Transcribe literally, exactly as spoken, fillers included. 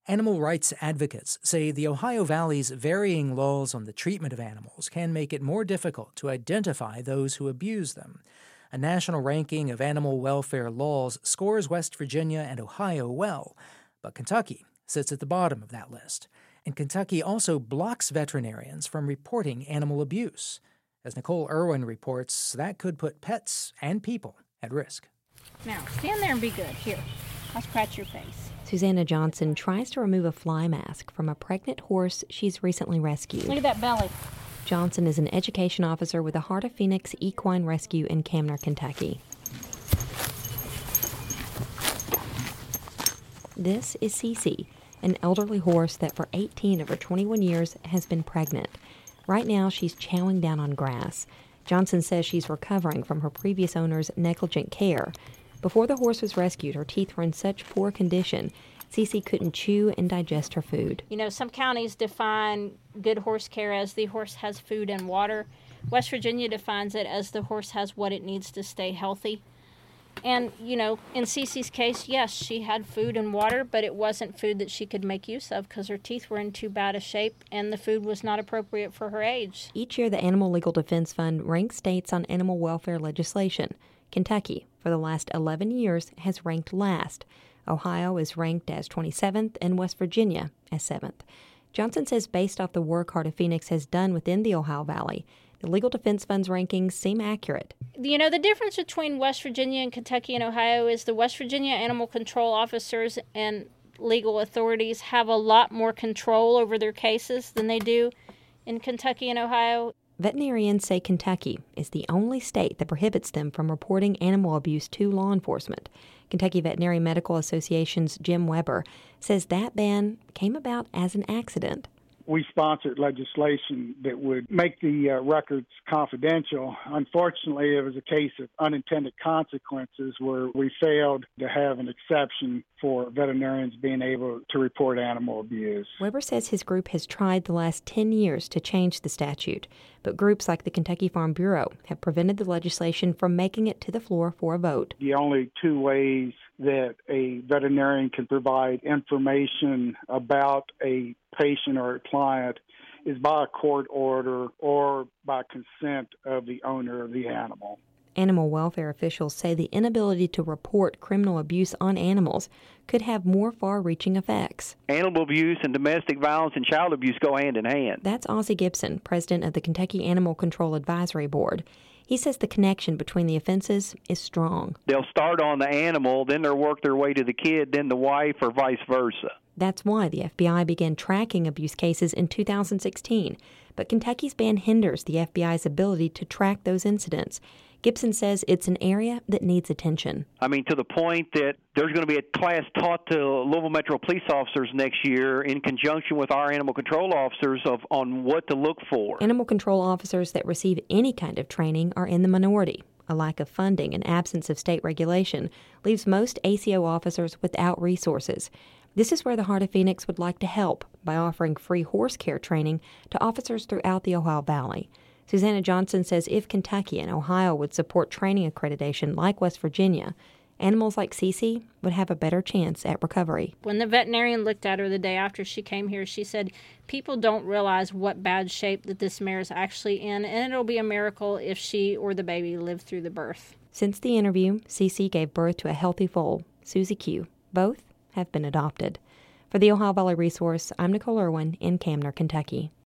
Animal rights advocates say the Ohio Valley's varying laws on the treatment of animals can make it more difficult to identify those who abuse them. A national ranking of animal welfare laws scores West Virginia and Ohio well, but Kentucky sits at the bottom of that list. And Kentucky also blocks veterinarians from reporting animal abuse. As Nicole Irwin reports, that could put pets and people at risk. Now, stand there and be good. Here, I'll scratch your face. Susanna Johnson tries to remove a fly mask from a pregnant horse she's recently rescued. Look at that belly. Johnson is an education officer with the Heart of Phoenix Equine Rescue in Camner, Kentucky. This is Cece, an elderly horse that for eighteen of her twenty-one years has been pregnant. Right now, she's chowing down on grass. Johnson says she's recovering from her previous owner's negligent care. Before the horse was rescued, her teeth were in such poor condition, Cece couldn't chew and digest her food. You know, some counties define good horse care as the horse has food and water. West Virginia defines it as the horse has what it needs to stay healthy. And, you know, in Cece's case, yes, she had food and water, but it wasn't food that she could make use of because her teeth were in too bad a shape and the food was not appropriate for her age. Each year, the Animal Legal Defense Fund ranks states on animal welfare legislation. Kentucky, for the last eleven years, has ranked last. Ohio is ranked as twenty-seventh and West Virginia as seventh. Johnson says based off the work Heart of Phoenix has done within the Ohio Valley, the Legal Defense Fund's rankings seem accurate. You know, the difference between West Virginia and Kentucky and Ohio is the West Virginia animal control officers and legal authorities have a lot more control over their cases than they do in Kentucky and Ohio. Veterinarians say Kentucky is the only state that prohibits them from reporting animal abuse to law enforcement. Kentucky Veterinary Medical Association's Jim Weber says that ban came about as an accident. We sponsored legislation that would make the uh, records confidential. Unfortunately, it was a case of unintended consequences where we failed to have an exception for veterinarians being able to report animal abuse. Weber says his group has tried the last ten years to change the statute, but groups like the Kentucky Farm Bureau have prevented the legislation from making it to the floor for a vote. The only two ways that a veterinarian can provide information about a patient or a client is by a court order or by consent of the owner of the animal. Animal welfare officials say the inability to report criminal abuse on animals could have more far-reaching effects. Animal abuse and domestic violence and child abuse go hand in hand. That's Ozzie Gibson, president of the Kentucky Animal Control Advisory Board. He says the connection between the offenses is strong. They'll start on the animal, then they'll work their way to the kid, then the wife, or vice versa. That's why the F B I began tracking abuse cases in two thousand sixteen. But Kentucky's ban hinders the F B I's ability to track those incidents. Gibson says it's an area that needs attention. I mean, to the point that there's going to be a class taught to Louisville Metro police officers next year in conjunction with our animal control officers of on what to look for. Animal control officers that receive any kind of training are in the minority. A lack of funding and absence of state regulation leaves most A C O officers without resources. This is where the Heart of Phoenix would like to help by offering free horse care training to officers throughout the Ohio Valley. Susanna Johnson says if Kentucky and Ohio would support training accreditation like West Virginia, animals like Cece would have a better chance at recovery. When the veterinarian looked at her the day after she came here, she said, people don't realize what bad shape that this mare is actually in, and it'll be a miracle if she or the baby live through the birth. Since the interview, Cece gave birth to a healthy foal, Susie Q. Both have been adopted. For the Ohio Valley Resource, I'm Nicole Irwin in Camner, Kentucky.